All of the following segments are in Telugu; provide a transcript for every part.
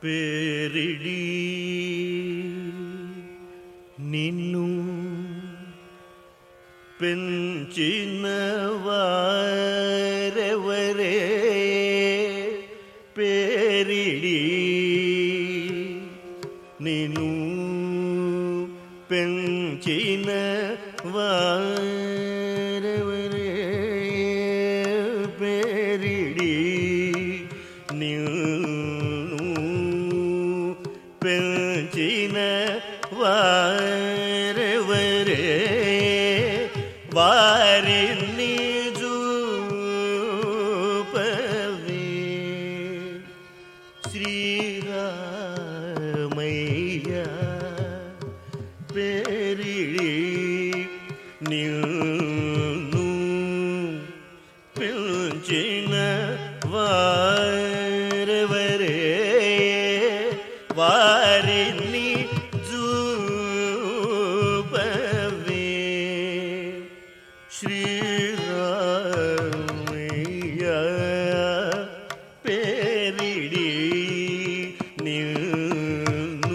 పేరిడి నిన్ను పెంచిన వారెవరే పేరిడి నిన్ను పెంచిన వారెవరే పేరిడి నిన్ను పెంచిన వారెవరే వారిని చూపవే శ్రీరామయ్య పేరిడి నిన్ను పిలిచిన వారెవరే వారిని చూపవే శ్రీరామయ్య పేరిడి నిన్ను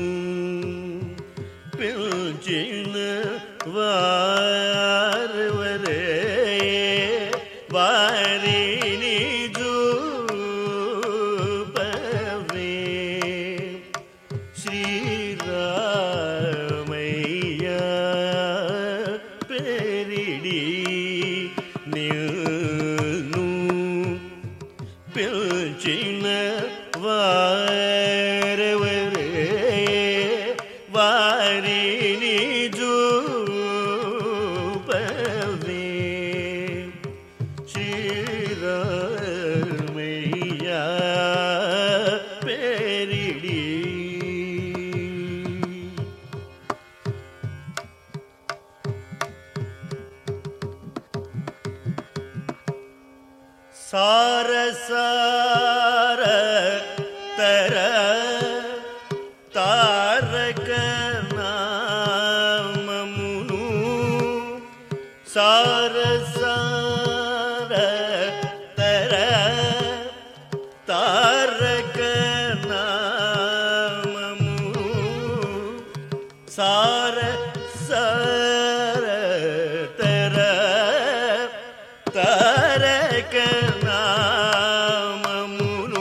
పిలిచిన వారెవరే వారిని చూపవే శ్రీరామయ్య పేరిడి నిన్ను పిలిచిన వారెవరే వారిని చూపవే శ్రీరామయ్య పేరిడి సారసార తర తారక నామమును సారసార తర తారక నామమును సారసార తర తారక నామమును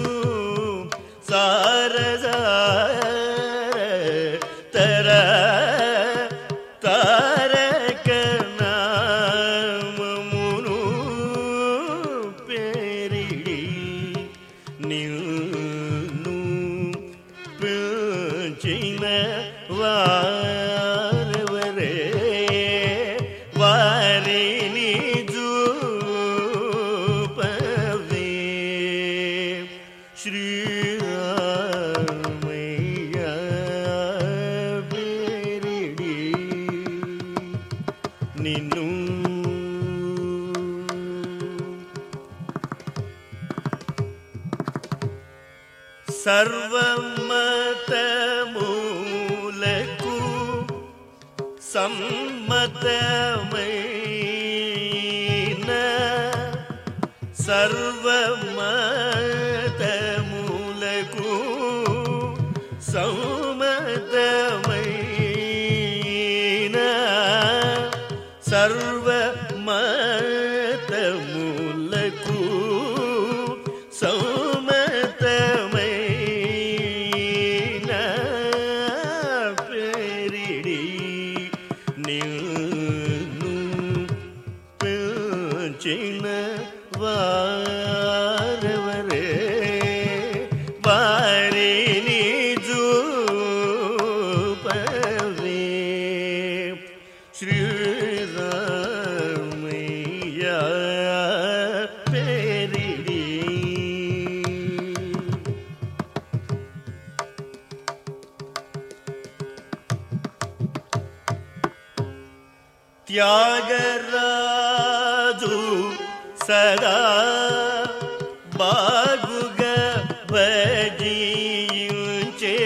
సారసార తర తారక నామమును పేరిడి నిన్ను పిలిచిన వారెవరే వారిని చూపవే శ్రీరామయ్య పేరిడి నిన్ను సర్వమతములకు సమ్మతమైన సర్వమతములకు సమ్మతమైన సర్వమతములకు సమ్మతమైన పేరిడి నిన్ను పిలిచిన వారెవరే వారిని చూపవే శ్రీరామయ్య పేరిడి త్యాగరాజు సదా బాగుగా భజించే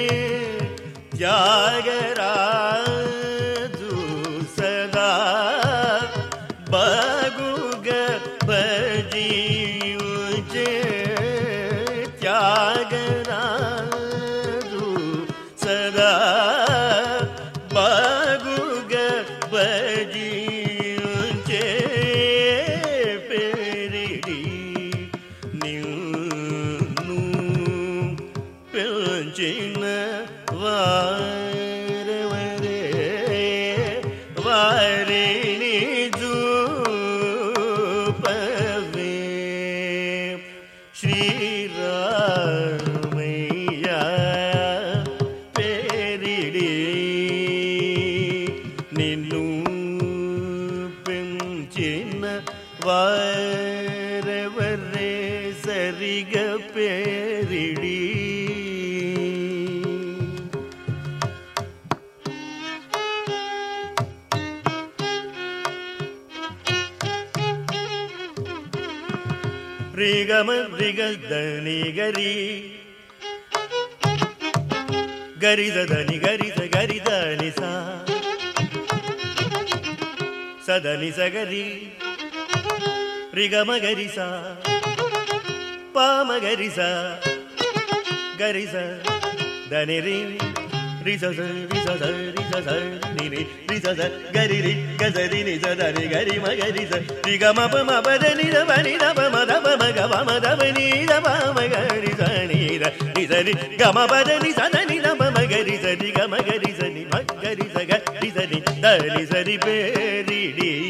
త్యాగరాజు సదా బాగుగా భజించే త్యాగరాజు భజించే పేరిడి నిన్ను పెంచిన వారెవరే వారిని చూపవే శ్రీరామయ్య పేరిడి నిన్ను పెంచిన వారెవరే సరిగ పేరిడి రిగమ రిగదని గరి గరిదని గరిద గరిదని సా సదని సగరి రిగమ గరిసా పామ గరిసా గరిస దని రి రిస రిస రిస ని రిస గరి రి గజరి ని సదని గరి మ గరి స రిగమ పమ పదని ద బని ద పమ ద పమ గ పమ ద బని ద పమ గరి స ని ర ని స రి గమ పదని సదని ద పమ గరి స రి గమ గరి స ని మ గరి స గరి స ని ద ని స రి పేరిడి